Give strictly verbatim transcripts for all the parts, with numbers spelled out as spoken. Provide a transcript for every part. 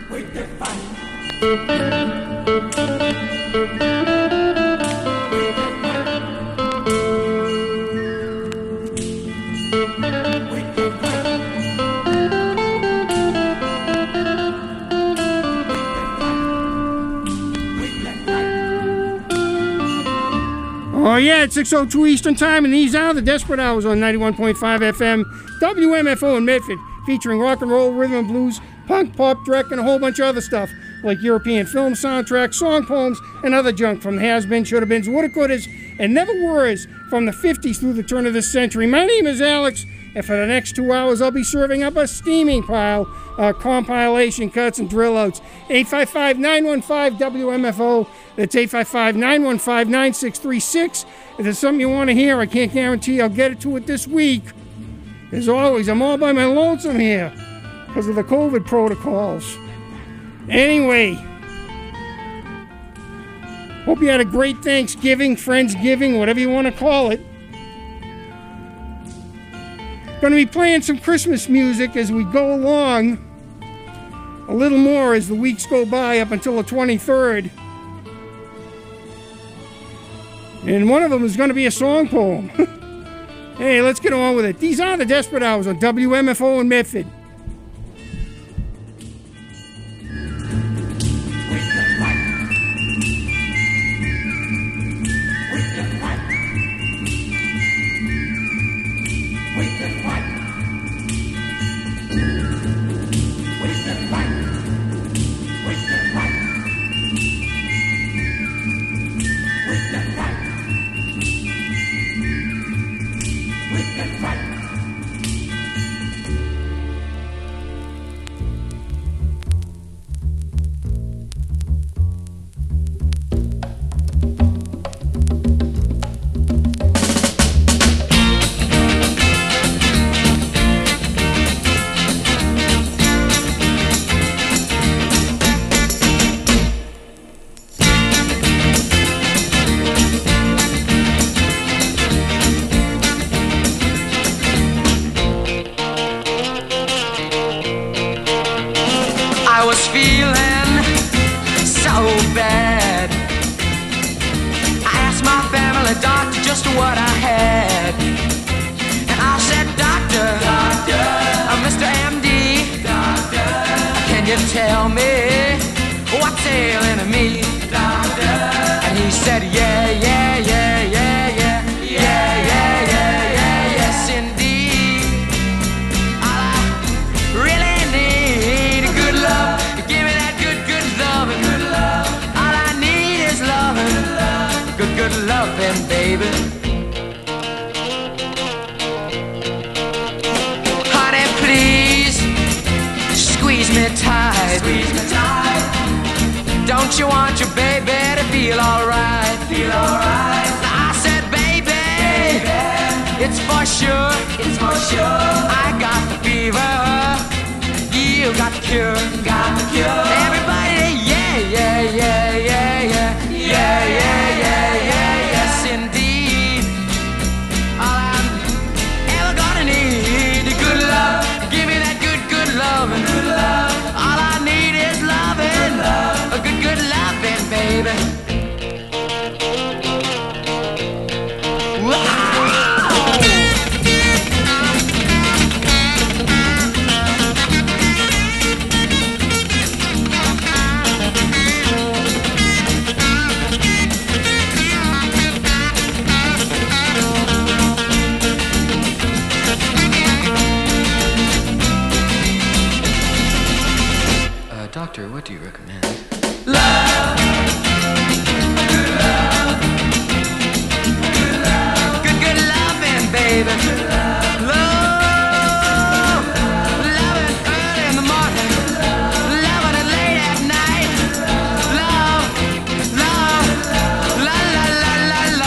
Oh yeah, it's six oh two Eastern Time, and these are the Desperate Hours on ninety-one point five F M, W M F O in Medford, featuring rock and roll, rhythm and blues, punk, pop, dreck, and a whole bunch of other stuff, like European film soundtracks, song poems, and other junk from the has-beens, should-have-beens, woulda-couldas, and never-were's from the fifties through the turn of this century. My name is Alex, and for the next two hours, I'll be serving up a steaming pile of compilation cuts and drill-outs. eight five five, nine one five, W M F O. That's eight five five, nine one five, nine six three six. If there's something you want to hear, I can't guarantee I'll get it to it this week. As always, I'm all by my lonesome here because of the COVID protocols. Anyway, hope you had a great Thanksgiving, Friendsgiving, whatever you want to call it. Going to be playing some Christmas music as we go along. A little more as the weeks go by up until the twenty-third. And one of them is going to be a song poem. Hey, let's get on with it. These are the Desperate Hours on W M F O in Medford. Doctor, what do you recommend? Love. Good love. Good love. Good, good loving, baby. Good love. Love. Loving early in the morning. Loving it late at night. Love. Love. La, la, la, la,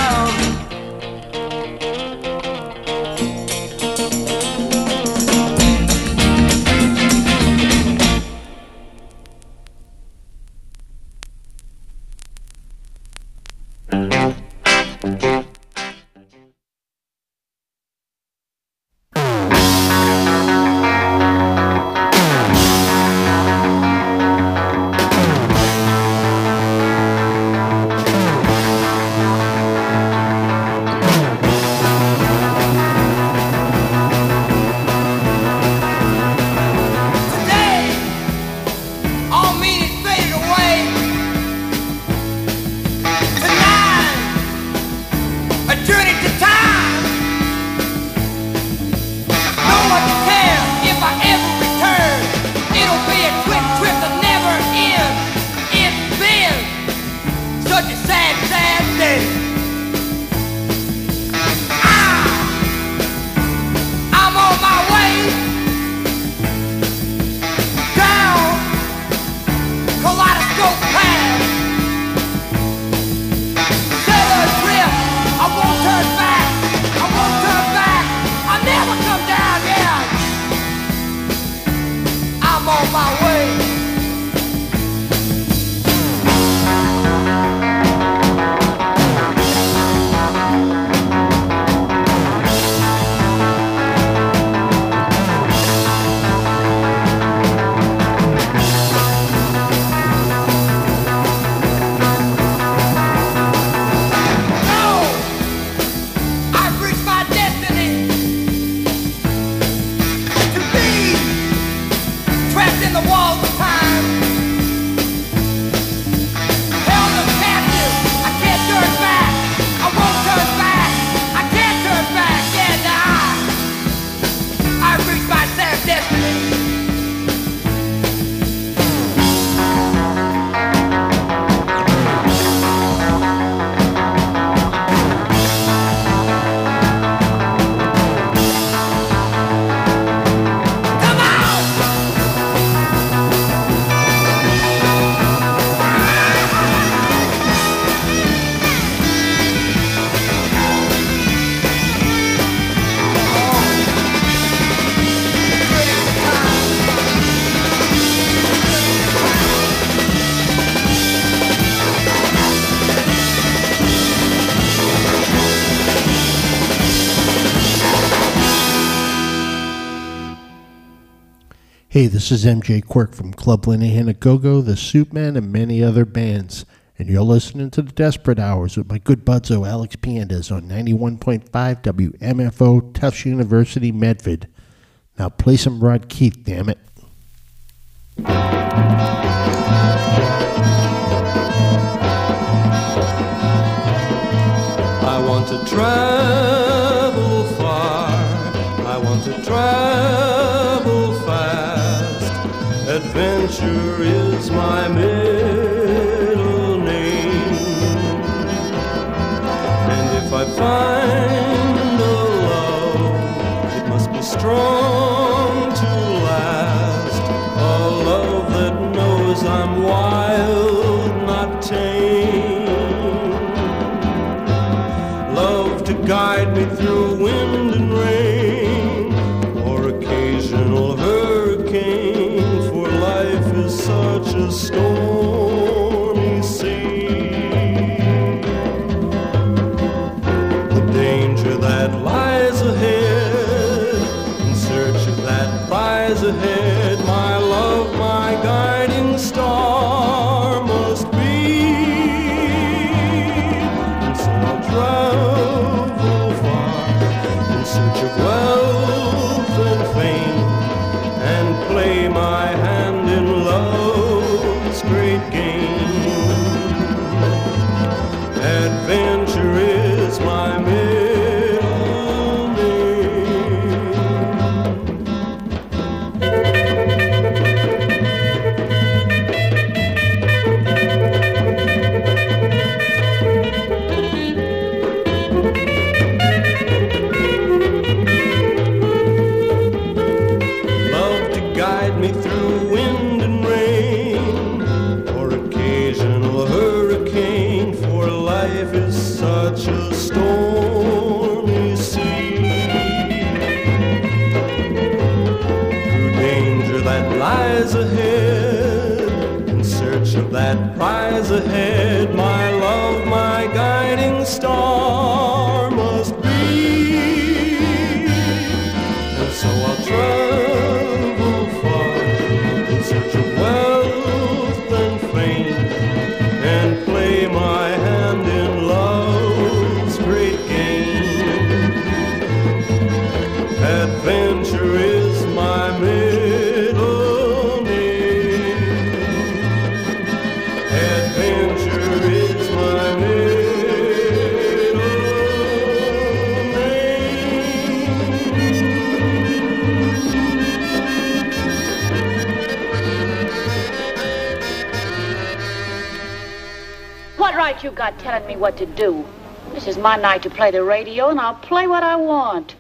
Hey, this is M J Quirk from Club Linehan a Go-Go, The Soupmen, and many other bands. And you're listening to The Desperate Hours with my good budzo Alex Piandes on ninety-one point five W M F O, Tufts University, Medford. Now play some Rod Keith, damn it. I want to travel far, I want to travel fast. Adventure is my middle name. And if I find a love, it must be strong to last. A love that knows I'm wild, not tame. Love to guide me through wind and rain, or occasional hurricane, for life is such a stormy sea. The danger that lies ahead, in search of that prize ahead, my love, my guiding star must be. And so I'll travel far in search of wealth and fame, and play my hand in love's great game. Adventure is my middle name. Love to guide me through wind and rain, or occasional hurricane, for life is such a stormy sea. Through danger that lies ahead, in search of that prize ahead, my love, my guiding star must be. And so I'll travel far in search of wealth and fame, and play my hand in love's great game. Adventure is my middle name. Adventure is my middle name. What right you got telling me what to do? This is my night to play the radio, and I'll play what I want.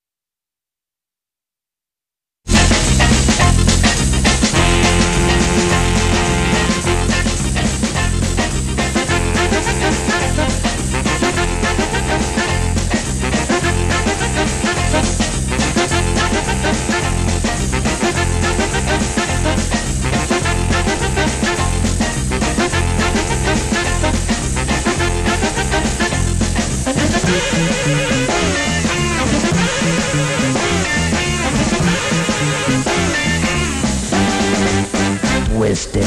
Twisted.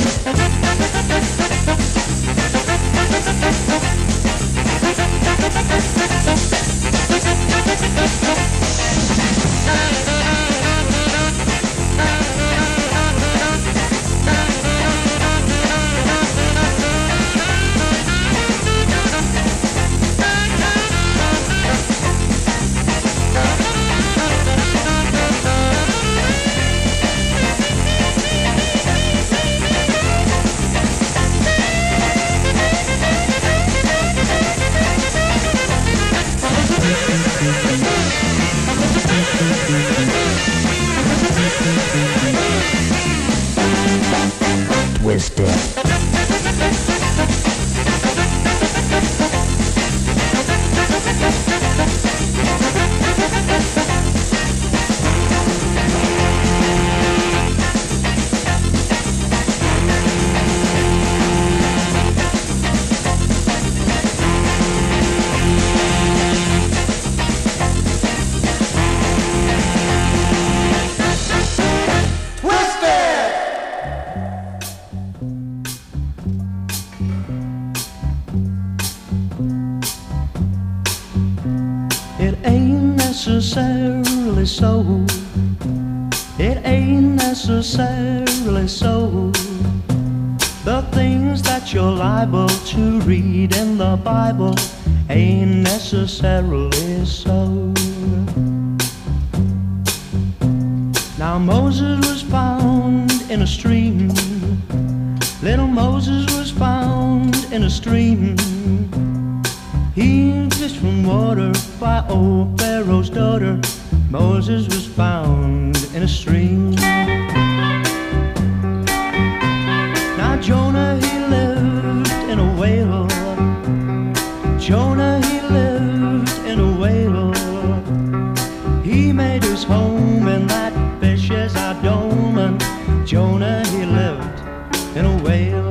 Twisted. Twisted! necessarily so. It ain't necessarily so. The things that you're liable to read in the Bible ain't necessarily so. Now Moses was found in a stream. Little Moses was found in a stream. He fished from water by old Pharaoh's daughter. Moses was found in a stream. Now Jonah, he lived in a whale. Jonah, he lived in a whale. He made his home in that fish's abdomen. Jonah, he lived in a whale.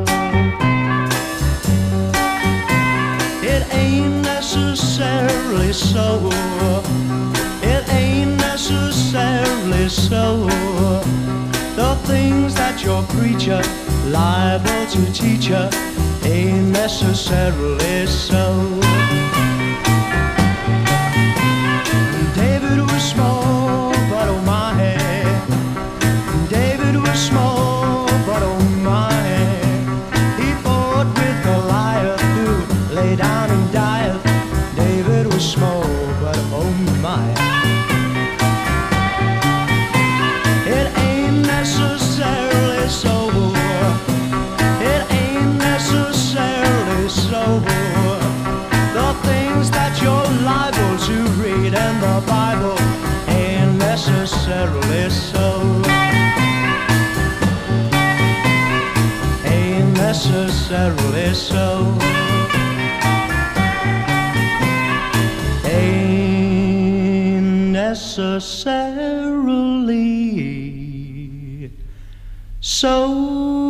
It ain't necessarily so. It ain't necessarily so. The things that your preacher liable to teach her ain't necessarily so. David was small, but oh my, David was small, but oh my, he fought with Goliath who lay down and died. David was small, but oh my, it ain't necessarily so. It ain't necessarily so. The things that you're liable to read in the Bible ain't necessarily so. Ain't necessarily so. Ain't necessarily so.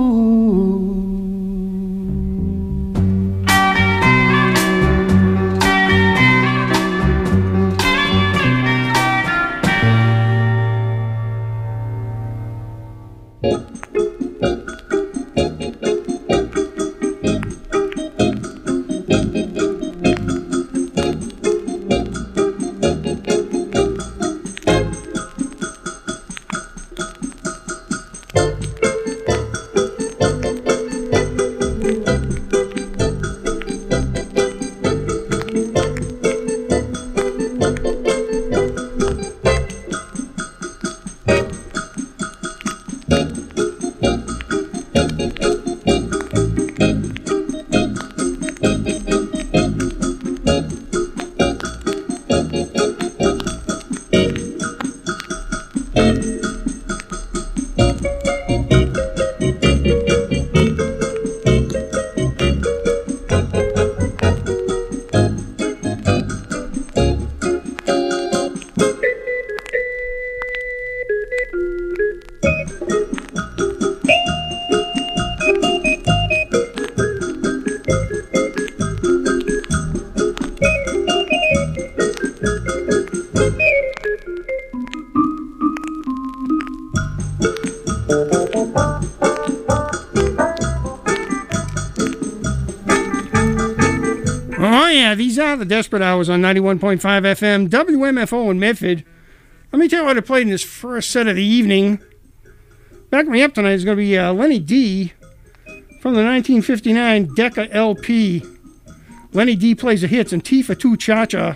The Desperate Hours on ninety-one point five F M, W M F O in Medford. Let me tell you what I played in this first set of the evening. Backing me up tonight is going to be uh, Lenny D from the nineteen fifty-nine Decca L P. Lenny D plays the hits, and T for Two Cha-Cha.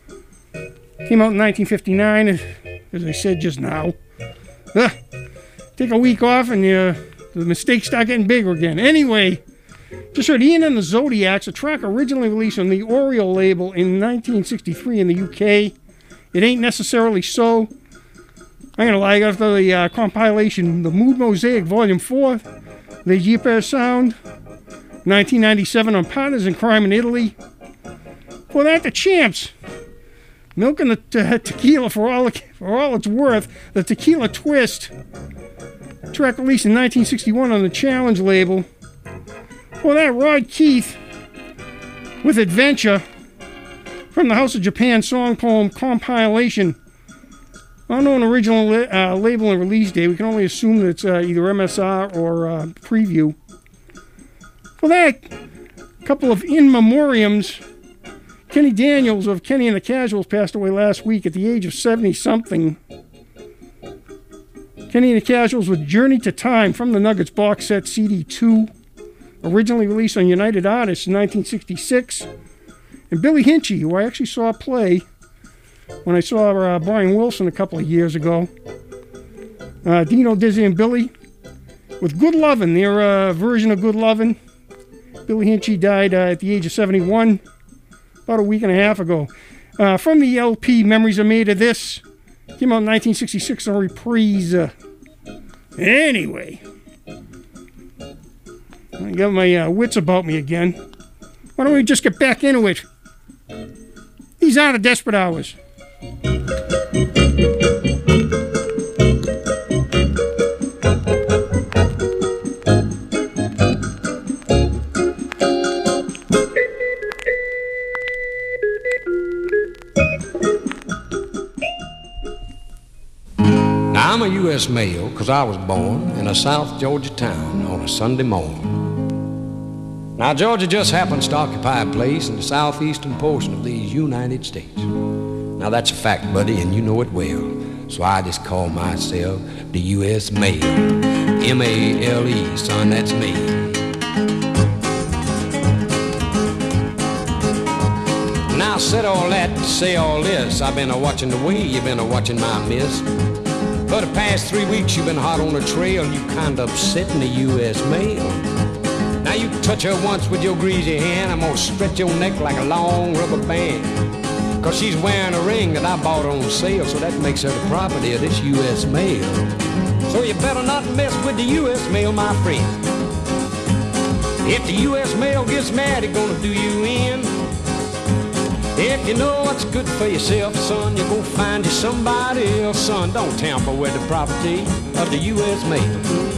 Came out in nineteen fifty-nine, as I said just now. Uh, take a week off and uh, the mistakes start getting bigger again. Anyway, just heard Ian and the Zodiacs, a track originally released on the Oriole label in nineteen sixty-three in the U K. It ain't necessarily so. I'm going to lie, after the uh, compilation, The Mood Mosaic Volume four, The Jeeper Sound, nineteen ninety-seven on Partners in Crime in Italy. For that, the Champs, Milking the te- Tequila for all, for all it's worth, the Tequila Twist, track released in nineteen sixty-one on the Challenge label. For that, Rod Keith with Adventure from the House of Japan song poem compilation. Unknown original uh, label and release date. We can only assume that it's uh, either M S R or uh, Preview. For that, a couple of in memoriams. Kenny Daniels of Kenny and the Casuals passed away last week at the age of seventy-something. Kenny and the Casuals with Journey to Time from the Nuggets box set C D two, originally released on United Artists in nineteen sixty-six. And Billy Hinchy, who I actually saw play when I saw uh, Brian Wilson a couple of years ago. Uh, Dino, Dizzy, and Billy with Good Lovin', their uh, version of Good Lovin'. Billy Hinchy died uh, at the age of seventy-one about a week and a half ago. Uh, from the L P Memories Are Made of This, came out in nineteen sixty-six on reprise. Uh, anyway, I got my uh, wits about me again. Why don't we just get back into it? These are the Desperate Hours. Now, I'm a U S male because I was born in a South Georgia town on a Sunday morning. Now, Georgia just happens to occupy a place in the southeastern portion of these United States. Now, that's a fact, buddy, and you know it well. So I just call myself the U S Male. M A L E, son, that's me. Now, I said all that to say all this. I've been a-watching the way you've been a-watching my miss. For the past three weeks, you've been hot on the trail, and you kind of upsetting the U S Mail. Now you touch her once with your greasy hand, I'm gonna stretch your neck like a long rubber band. Cause she's wearing a ring that I bought on sale, so that makes her the property of this U S Mail. So you better not mess with the U S Mail, my friend. If the U S Mail gets mad, it's gonna do you in. If you know what's good for yourself, son, you go find you somebody else, son. Don't tamper with the property of the U S Mail.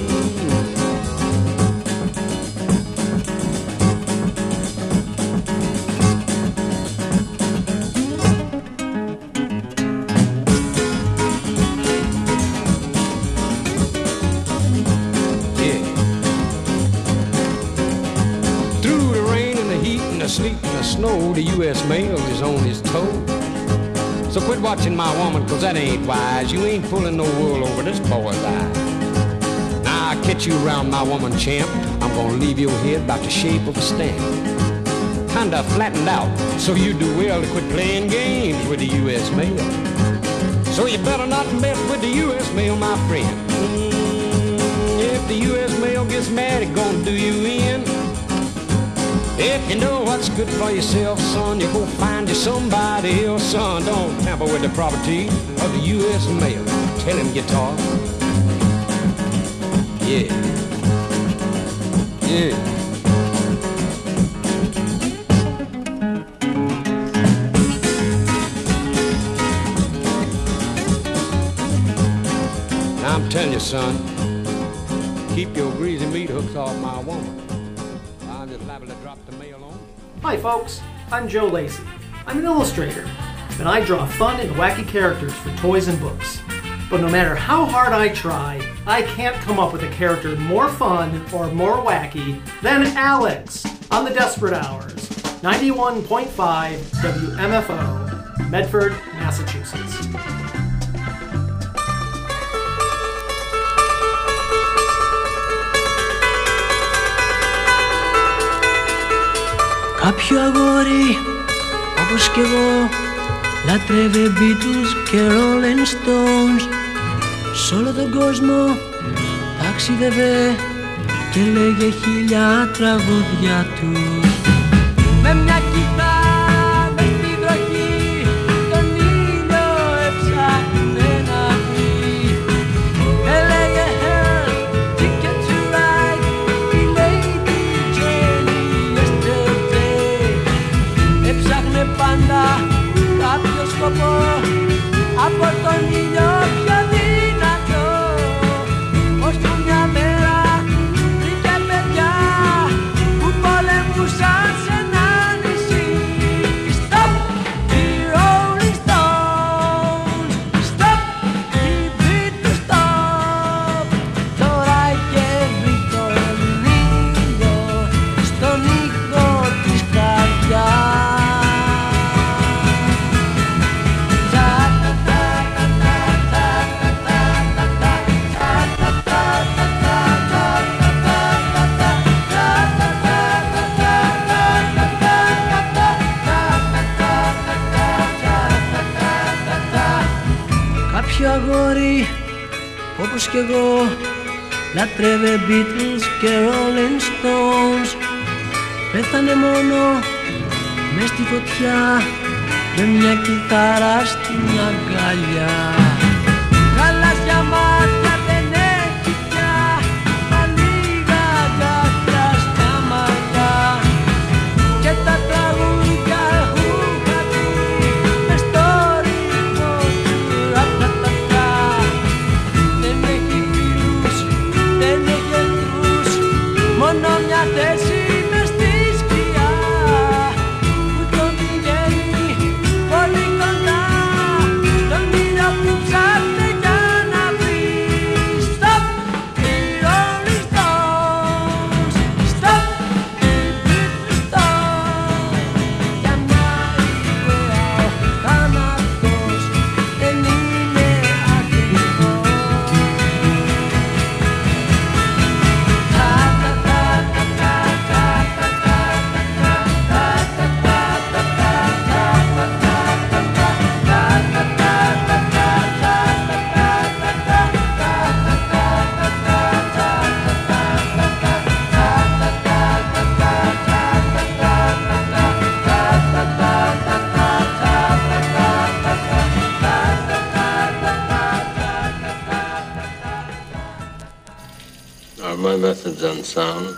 Snow, the U S Mail is on his toes. So quit watching my woman, cause that ain't wise. You ain't pulling no wool over this boy's eyes. Now I catch you around my woman, champ. I'm gonna leave your head about the shape of a stamp. Kinda flattened out, so you do well to quit playing games with the U S Mail. So you better not mess with the U S Mail, my friend. Mm, if the U S Mail gets mad, it's gonna do you in. If you know what's good for yourself, son, you go find you somebody else, son. Don't tamper with the property of the U S Mail. Tell him, guitar. Yeah. Yeah. Now I'm telling you, son, keep your greasy meat hooks off my woman. Hi folks, I'm Joe Lacey. I'm an illustrator, and I draw fun and wacky characters for toys and books. But no matter how hard I try, I can't come up with a character more fun or more wacky than Alex on the Desperate Hours, ninety-one point five W M F O, Medford, Massachusetts. Κάποιο αγόρι, όπως κι εγώ, λάτρευε Beatles και Rolling Stones. Σ' όλο τον κόσμο ταξίδευε και λέγε χίλια τραγούδια τους. Με μια κιθάρα μες στη βροχή, τον ήλιο έψαχνε να βρει. Έλεγε help, ticket to ride, η Lady Jenny yesterday. Έψαχνε πάντα κάποιο σκοπό, από τον ήλιο πιο δυνατό. Ως που μια μέρα βρήκε παιδιά που πολεμούσαν σε ένα νησί. αγόρι όπως κι εγώ λάτρευε Beatles και Rolling Stones. Πέθανε μόνο μες στη φωτιά με μια κιθάρα στην αγκαλιά. Γαλάζια μάτια δεν έχει πια, τα λίγα αγκάθια στα μαλλιά και τα τραγούδια έχουν χαθεί μες στο ρυθμό του ρατατατά. Δεν έχει φίλους, δεν έχει εχθρούς, μόνο μια θέση μες στη σκιά που τον πηγαίνει πολύ κοντά στον ήλιο που ψάχνει για να βρει. Stop the Rolling Stones, stop the Stones. Για μια ιδέα ο θάνατος δεν είναι ακριβώς. Are my methods unsound?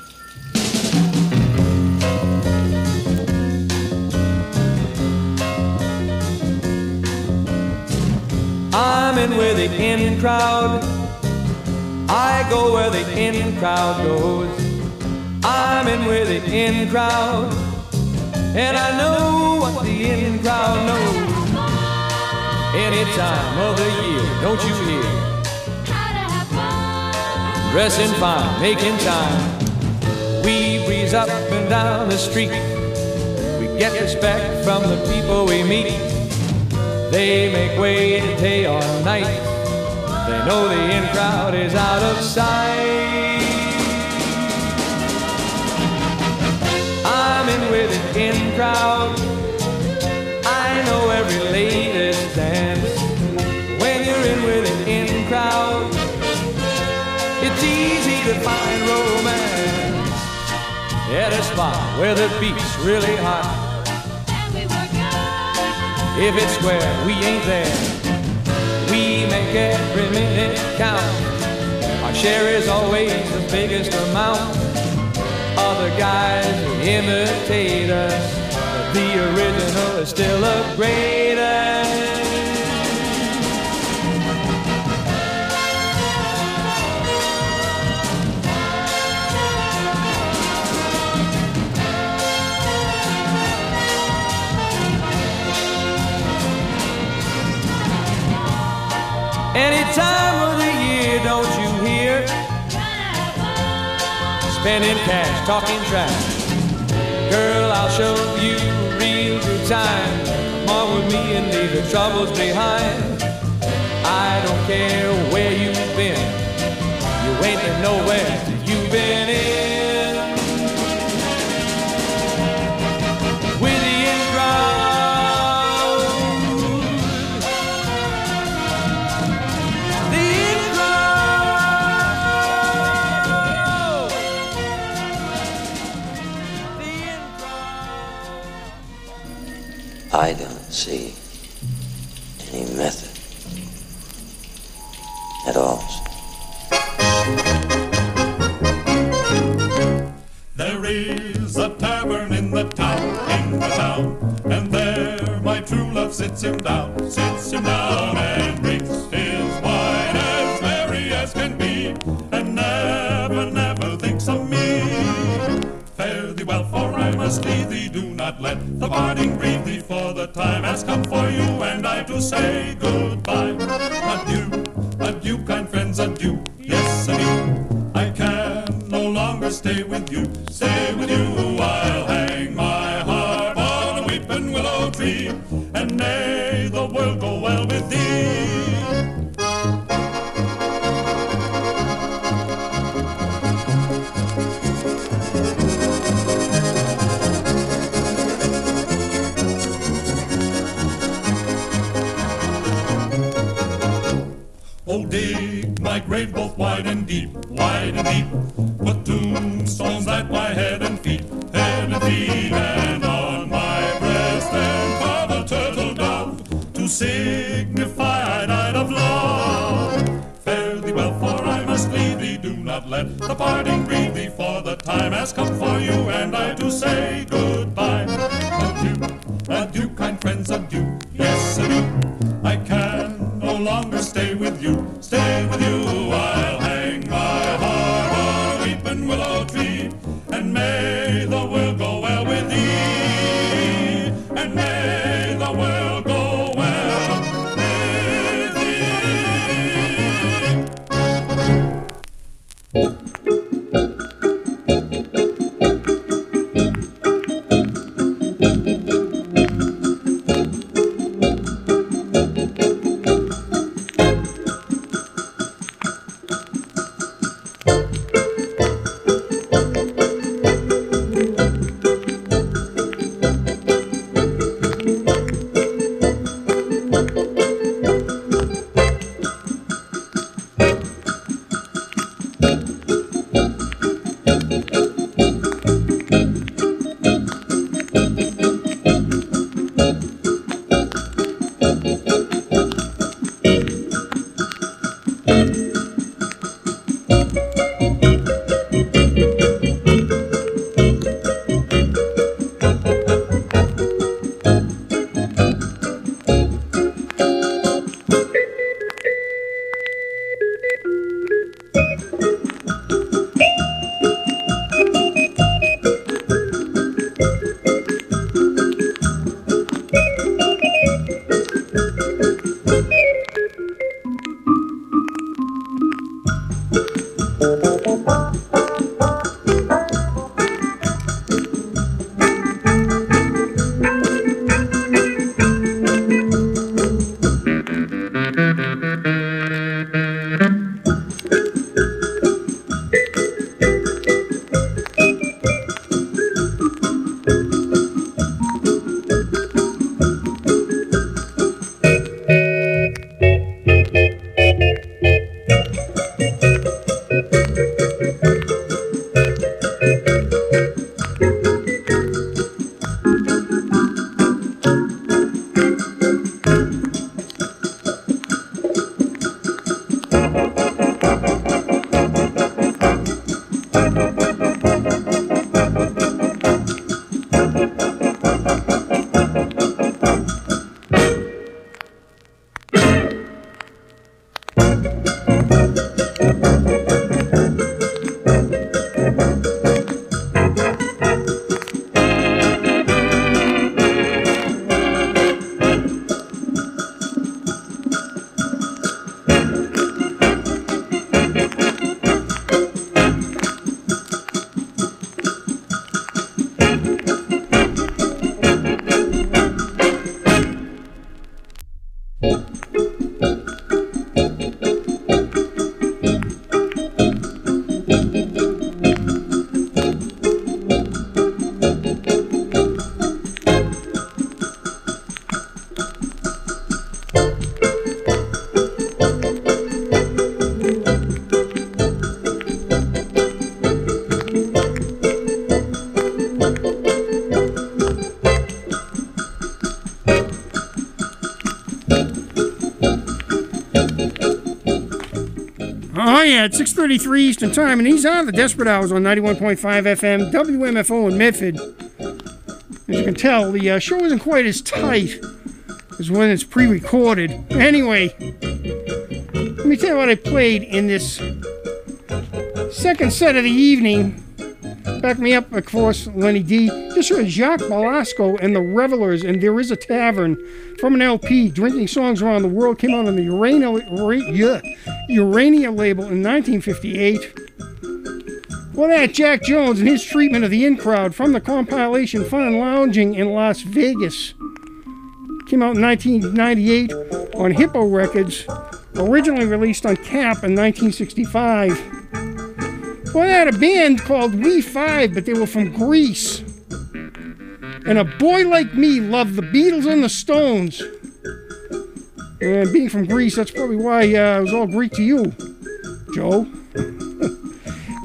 I'm in with the in crowd. I go where the in crowd goes. I'm in with the in crowd. And I know what the in crowd knows. Any time of the year, don't you hear? Dressing fine, making time. We breeze up and down the street. We get respect from the people we meet. They make way day or night. They know the in crowd is out of sight. I'm in with the in crowd. I know every latest dance. When you're in with an in crowd, it's easy to find romance at a spot where the beat's really hot. If it's square, we ain't there. We make every minute count. Our share is always the biggest amount. Other guys imitate us, but the original is still a greatest. Any time of the year, don't you hear? Spending cash, talking trash. Girl, I'll show you a real good time. Come on with me and leave the troubles behind. I don't care where you've been. You ain't been nowhere till you've been in. With the in crowd. The in crowd. The in crowd. I don't see any method at all. There is a tavern in the town, in the town, and there my true love sits him down, sits him down and drinks his wine as merry as can be, and never, never thinks of me. Fare thee well, for I must leave thee, do not let the parting grieve thee, for the time has come for you and I to say goodbye. Adieu, adieu, kind friends, adieu, yes, adieu. I can no longer stay with you, stay with you. I'll hang my harp on a weeping willow tree, and may the world go well with thee. wide and deep, wide and deep. Put tombstones at my head and feet, head and feet, and on my breast then carve a turtle dove to signify I died of love. Fare thee well, for I must leave thee. Do not let the parting grieve thee, for the time has come for you and I to say goodbye. Adieu, adieu, kind friends, adieu. Yes, adieu. I can no longer stay with you, stay with you. I'll hang my heart on a weeping willow tree, and may the world go well with thee, and may the world go well with thee. At six thirty-three Eastern Time, and these are the Desperate Hours on ninety-one point five F M, W M F O in Medford. As you can tell, the uh, show isn't quite as tight as when it's pre-recorded. Anyway, let me tell you what I played in this second set of the evening. Back me up, of course, Lenny D. Just heard Jacques Belasco and the Revelers, and There Is a Tavern, from an L P, Drinking Songs Around the World, came out on the Urania, Urania, Urania label in nineteen fifty-eight. Well, that, Jack Jones and his treatment of the in crowd from the compilation Fun and Lounging in Las Vegas. Came out in nineteen ninety-eight on Hippo Records, originally released on Cap in nineteen sixty-five. Well, they had a band called We Five, but they were from Greece. And a boy like me loved the Beatles and the Stones. And being from Greece, that's probably why uh, it was all Greek to you, Joe.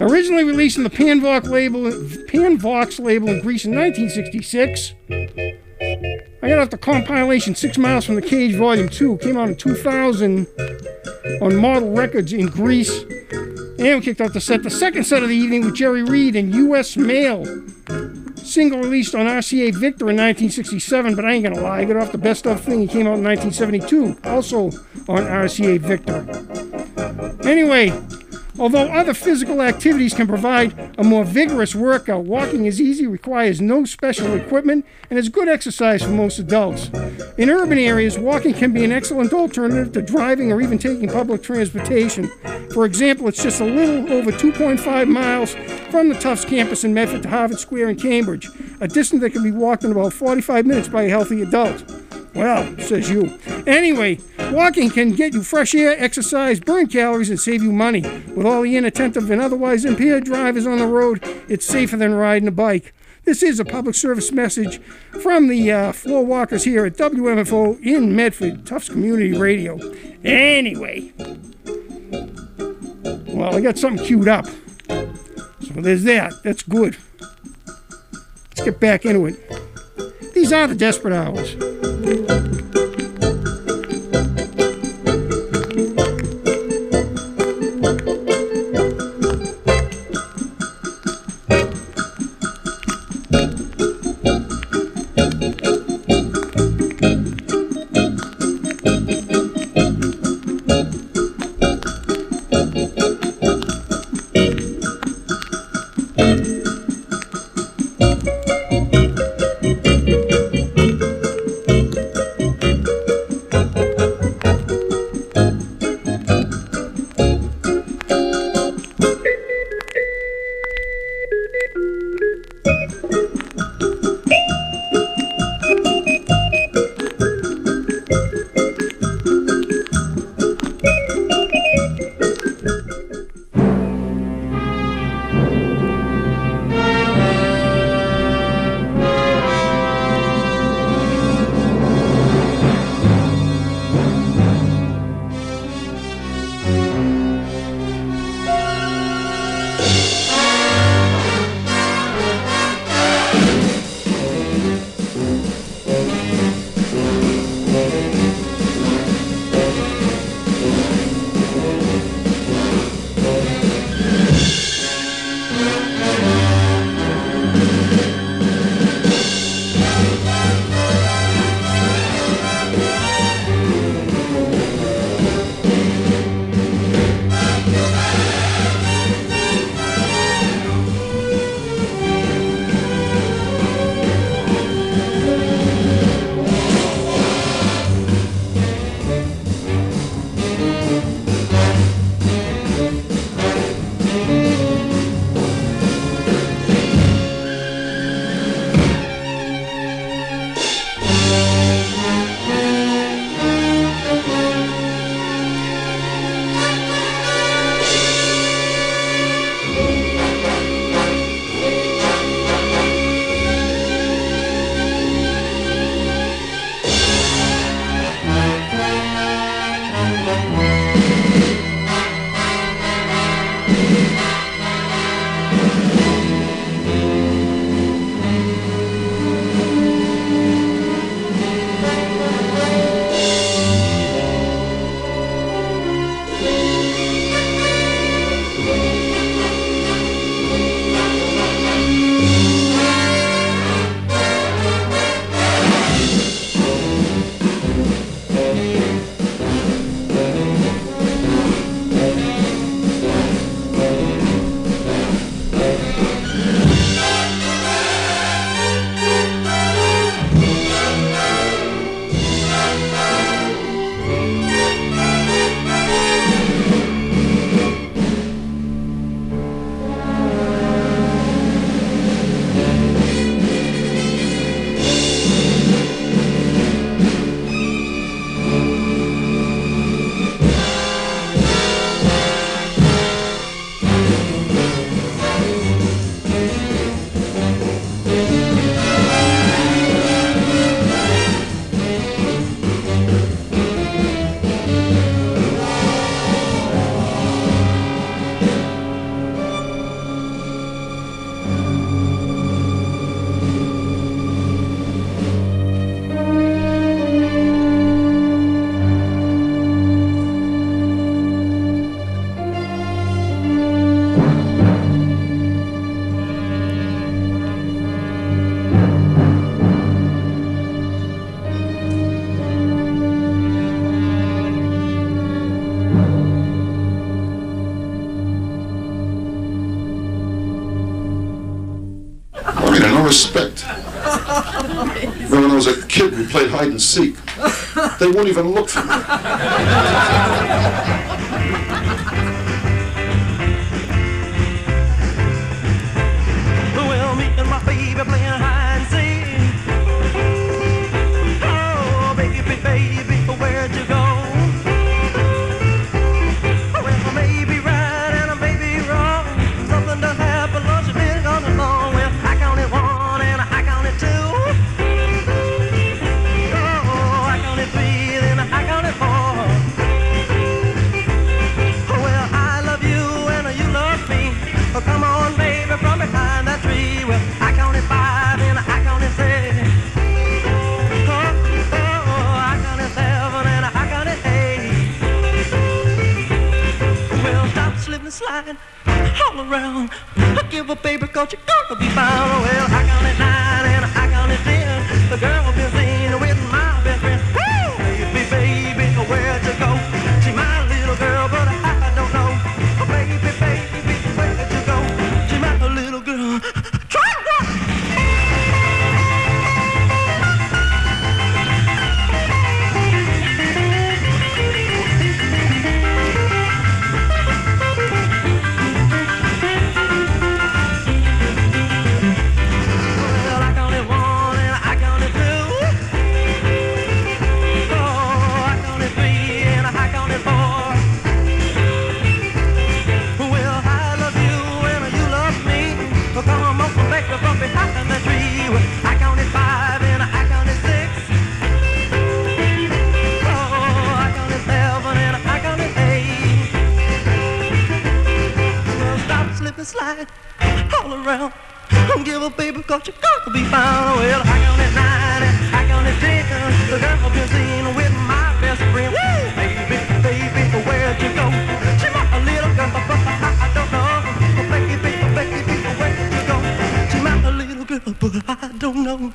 Originally released on the Panvox label, Panvox label in Greece in nineteen sixty-six. I got off the compilation Six Miles from the Cage Volume two. Came out in two thousand on Model Records in Greece. And we kicked out the set, the second set of the evening with Jerry Reed and U S Mail. Single released on R C A Victor in nineteen sixty-seven, but I ain't gonna lie, I got off the best of thing. He came out in nineteen seventy-two, also on R C A Victor. Anyway, although other physical activities can provide a more vigorous workout, walking is easy, requires no special equipment, and is good exercise for most adults. In urban areas, walking can be an excellent alternative to driving or even taking public transportation. For example, it's just a little over two point five miles from the Tufts campus in Medford to Harvard Square in Cambridge, a distance that can be walked in about forty-five minutes by a healthy adult. Well, says you. Anyway, walking can get you fresh air, exercise, burn calories, and save you money. With all the inattentive and otherwise impaired drivers on the road, it's safer than riding a bike. This is a public service message from the uh, floor walkers here at W M F O in Medford, Tufts Community Radio. Anyway, well, I got something queued up. So there's that. That's good. Let's get back into it. These are the Desperate Hours. respect. Remember when I was a kid, we played hide and seek. They won't even look for me. Well, me and my baby playing hide and seek. Oh, baby, baby, where'd you go? Well, I may be right and I may be wrong. Something done happened, Lord, you've been gone too long. Well, I counted one and I counted two. Oh, I counted three, then I counted four. Well, I love you and you love me. Oh, come on, baby, from behind that tree. Well, I counted five and I counted six. Oh, oh, I counted seven and I counted eight. Well, stop slipping and sliding all around. Give a baby, cause you're gonna be found. Well, I counted nine and I counted ten. The girl been seen with my best friend. Woo! Baby, baby, where'd you go? She's my little girl, but I don't know. Baby, baby, where'd you go? She's my little girl. Try to run! Well, I counted one and I counted two. Oh, I counted three and I counted four. Well, I love you and you love me. So come on, back from behind the tree. Well, I counted five and I counted six. Oh, I counted seven and I counted eight. Well, stop, slip and slide all around. Don't give a baby, cause you're gonna be found. Well, I counted nine and I counted ten. The girl been seen with my best friend. Woo! Baby, baby, where'd you go? She's my little girl, but I, I don't know. Baby, baby, where'd you go? She's my little girl, but I don't know.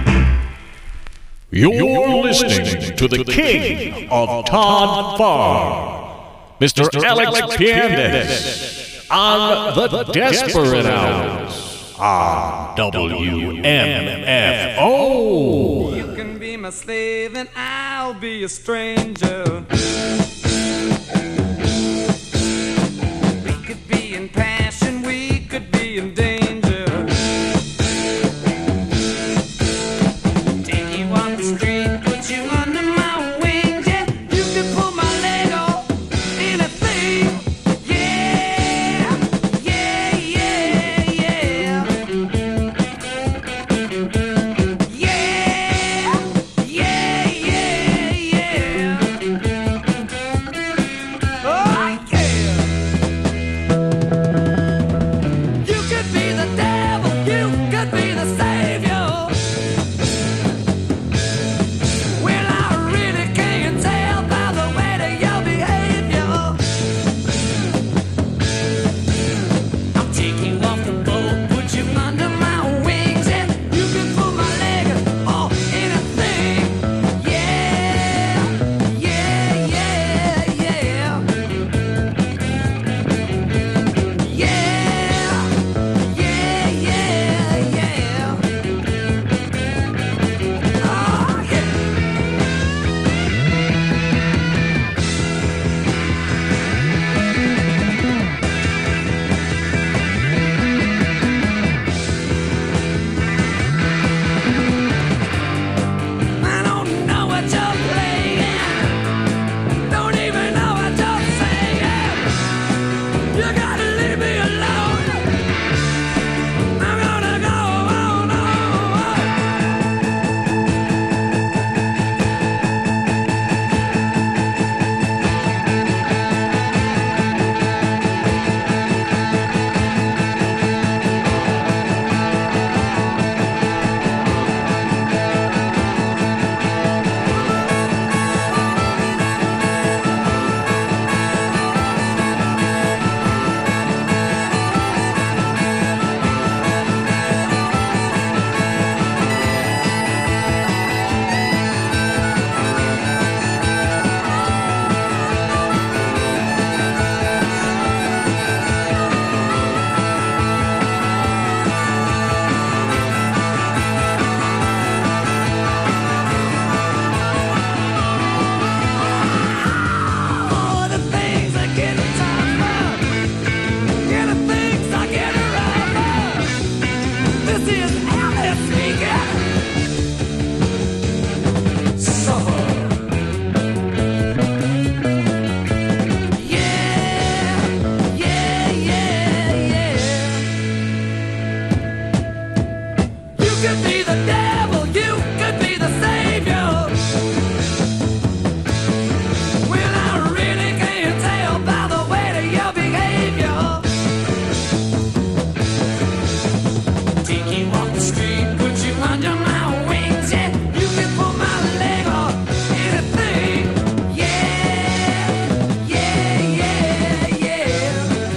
You're listening to the king of Todd Farr, Mister Alex Piandes, on the Desperate Hours on W M F O. You can be my slave and I'll be a stranger. We could be in passion, we could be in danger. Take you on the street, put you under my wings, yeah. You can pull my leg off, anything. Yeah, yeah, yeah, yeah. Yeah, yeah, yeah, yeah. is Alice speaking. Suffer. Yeah, yeah, yeah, yeah. You could be the devil, you could be the savior. Well, I really can't tell by the way that your behavior. Take you off the street, put you under my wings, yeah. You can pull my leg or anything. Yeah, yeah, yeah, yeah.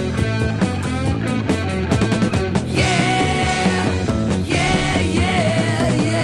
Yeah, yeah, yeah, yeah.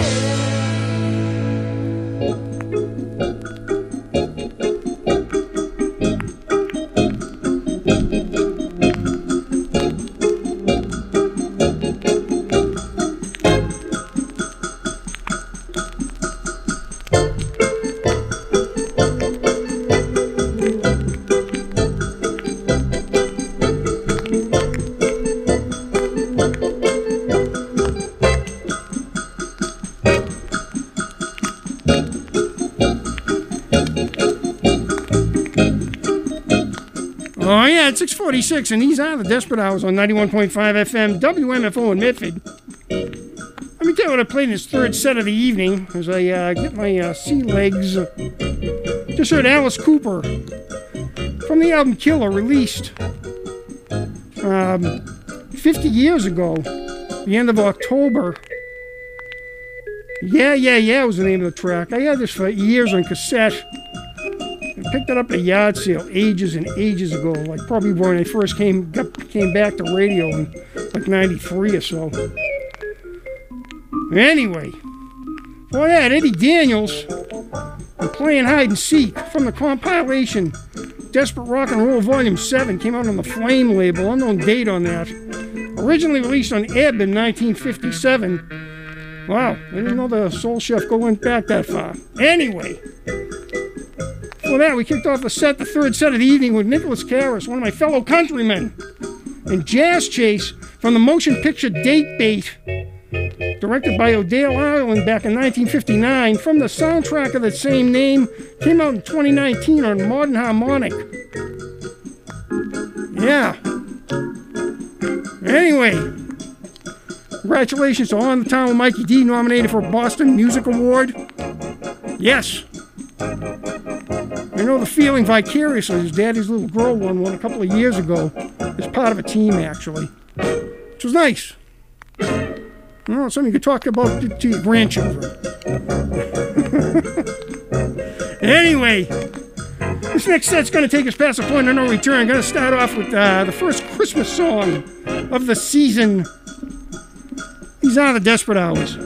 Oh, yeah, it's six forty-six, and these are the Desperate Hours on ninety-one point five F M, W M F O in Medford. Let me tell you what I played in this third set of the evening as I uh, get my uh, sea legs. Just heard Alice Cooper from the album Killer, released um, fifty years ago, the end of October. Yeah, yeah, yeah was the name of the track. I had this for years on cassette. I picked it up at a yard sale ages and ages ago, like probably when I first came got, came back to radio in like ninety-three or so. Anyway, for that, Eddie Daniels and Playing Hide and Seek from the compilation Desperate Rock and Roll Volume seven came out on the Flame label, unknown date on that. Originally released on Ebb in nineteen fifty-seven. Wow, I didn't know the Soul Chef going back that far. Anyway. For that, we kicked off the set, the third set of the evening, with Nicholas Karras, one of my fellow countrymen, and Jazz Chase from the motion picture Date Bait, directed by O'Dale Ireland back in nineteen fifty-nine, from the soundtrack of the same name, came out in twenty nineteen on Modern Harmonic. Yeah. Anyway, congratulations to On the Town with Mikey D, nominated for a Boston Music Award. Yes. I know the feeling vicariously. His daddy's little girl won one a couple of years ago as part of a team, actually, which was nice. You know, something you could talk about to, to your grandchildren. Anyway, this next set's going to take us past the point of no return. I'm going to start off with uh, the first Christmas song of the season. These are the Desperate Hours.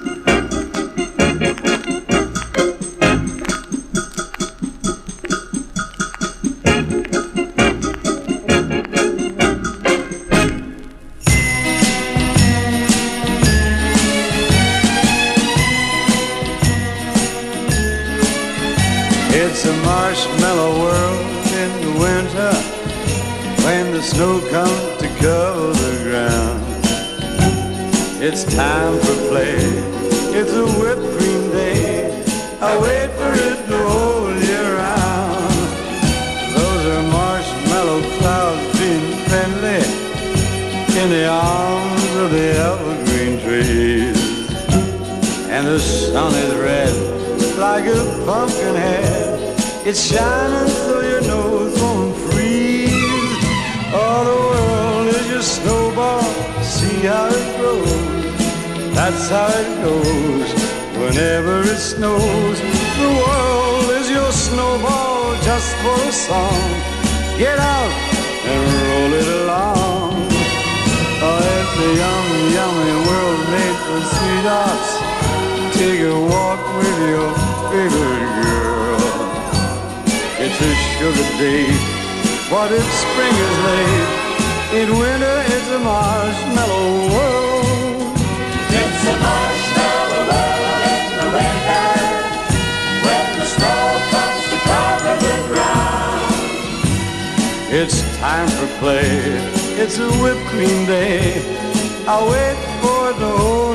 It's a marshmallow world in the winter when the snow comes to cover the ground. It's time for play, it's a whipped cream day. I wait for it the whole year round. Those are marshmallow clouds being friendly in the arms of the evergreen trees. And the sun is red like a pumpkin head. It's shining so your nose won't freeze. All the world is your snowball, see how it grows. That's how it goes whenever it snows. The world is your snowball just for a song. Get out and roll it along. Oh, it's a yummy, yummy world made for sweethearts. Take a walk with your favorite girl. It's a sugar day, what if spring is late? In winter it's a marshmallow world. It's a marshmallow world in the winter, when the snow comes to cover the ground. It's time for play, it's a whipped cream day. I wait for the whole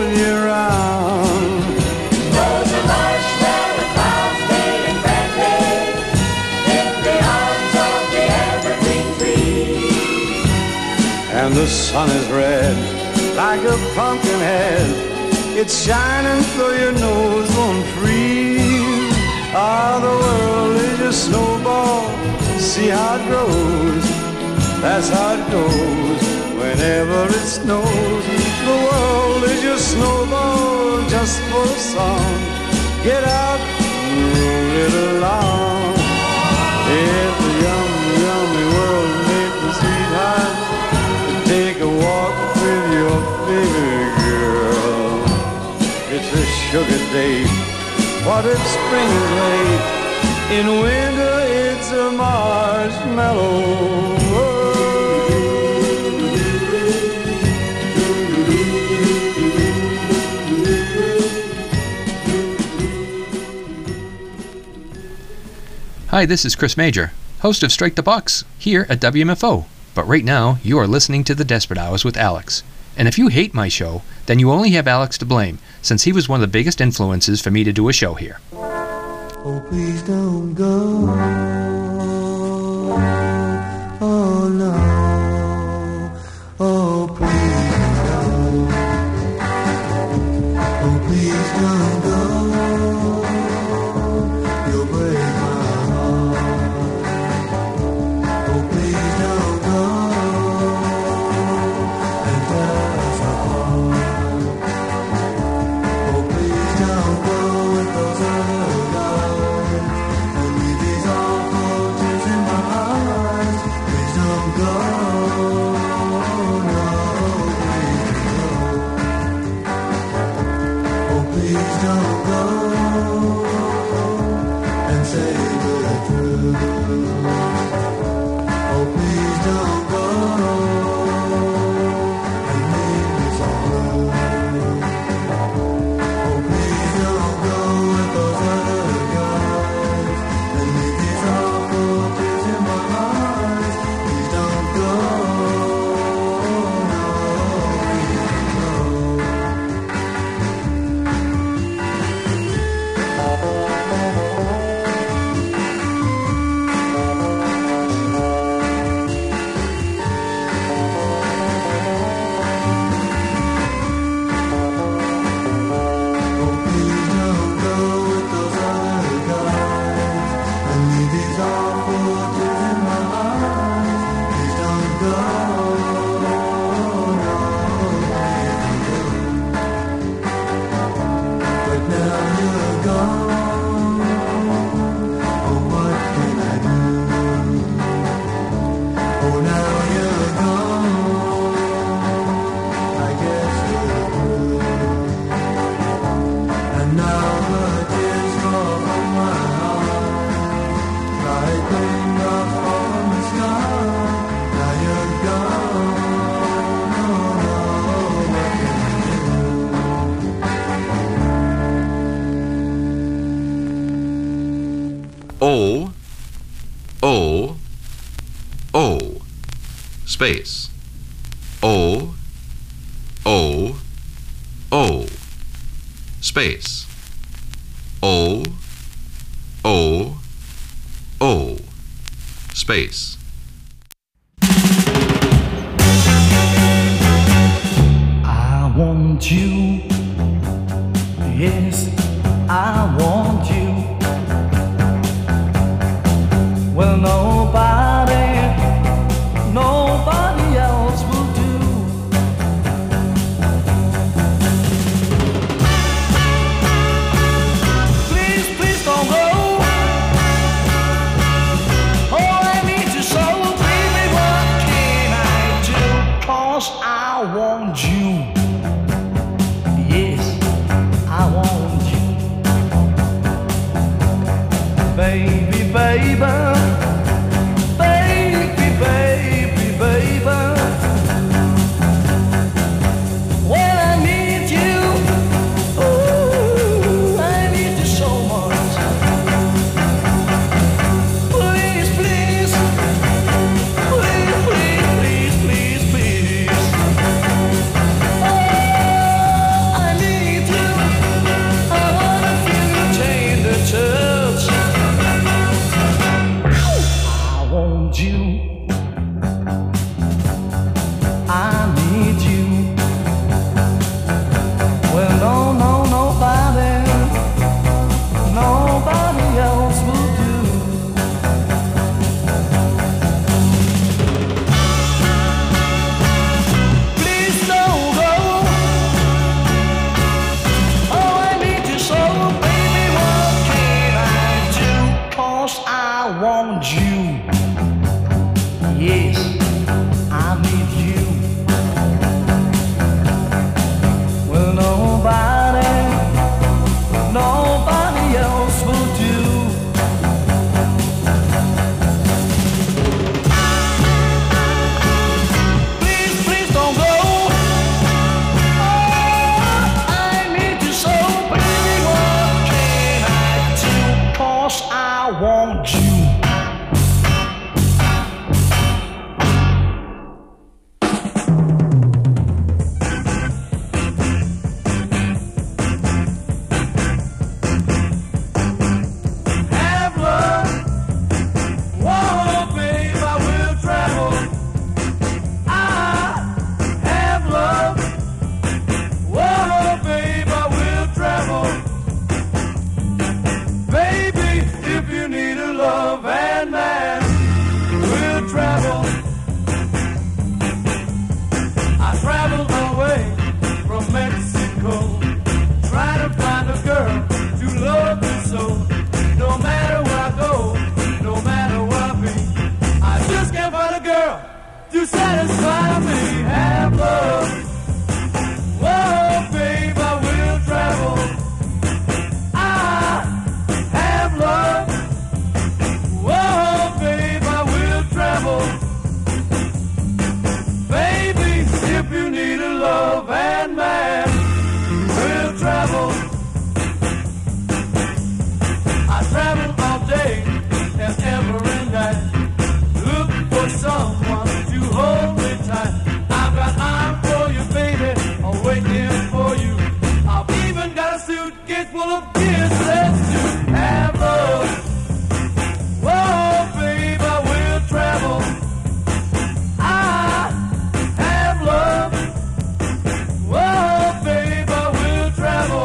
sun is red, like a pumpkin head. It's shining through your nose, won't freeze. Ah, the world is a snowball, see how it grows. That's how it goes whenever it snows. The world is your snowball, just for a song. Get out and roll it along. It's a yummy, yummy world made for sweetheart. Take a walk with your favorite girl. It's a sugar day. What if spring is late? In winter it's a marshmallow world. Hi, this is Chris Major, host of Strike the Box, here at W M F O. But right now, you are listening to The Desperate Hours with Alex. And if you hate my show, then you only have Alex to blame, since he was one of the biggest influences for me to do a show here. Oh, please don't go. Oh, no. Oh, please don't. Oh, please don't go. You'll break my heart. Oh, please don't go and tear us apart. Oh, please don't go with those other guys and leave these awful tears in my eyes. Please don't go. No, please don't go. Oh, please don't go and say the truth. Oh, please don't go and leave us all alone. Oh, please don't go with those other guys and leave these awful tears in my eyes. Please don't go. No, please don't O, O, O, space. O, O, O, space. O, O, O, space. I want you, yes, I want you. Well, nobody, nobody else will do. Please, please don't go. Oh, I need you so, baby, what can I do? 'Cause I want you. Yes, I want you. Baby, baby. Baby, baby, baby. When I need you, oh, I need you so much. Please, please, please, please, please, please, please. Oh, I need you. I wanna feel your tender touch. go. Try to find a girl to love me so. No matter where I go, no matter where I be, I just can't find a girl to satisfy me. Have love. Whoa, babe, I will travel. I have love. Whoa, babe, I will travel. Baby, if you need a love and man, we'll travel. I travel all day and every night, looking for someone to hold me tight. I've got arms for you, baby, I'm waiting for you. I've even got a suitcase full of kisses to have love. Whoa, babe, I will travel. I have love. Whoa, babe, I will travel.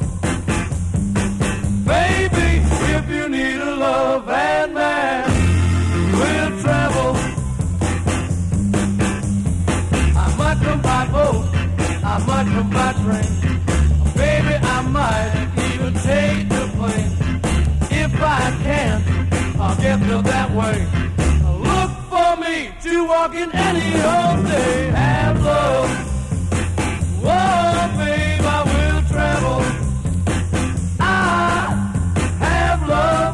Baby, if you need a love and man, we'll travel. I might come by boat, I might come by train. Baby, I might even take the plane. If I can, I'll get there that way. Look for me to walk in any old day. Have love. Whoa, babe, I will travel. I have love.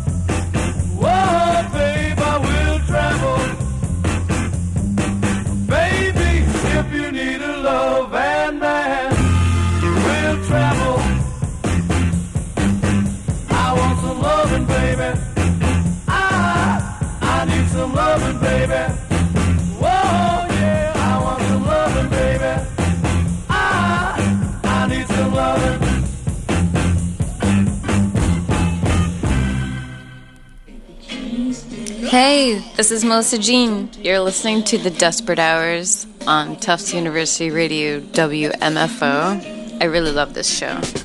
Whoa, babe, I will travel. Baby, if you need a love and man, we'll travel. I want some loving, baby. I, I need some loving, baby. Whoa, yeah, I want some loving, baby. I, I need some loving. Hey, this is Melissa Jean. You're listening to The Desperate Hours on Tufts University Radio W M F O. I really love this show.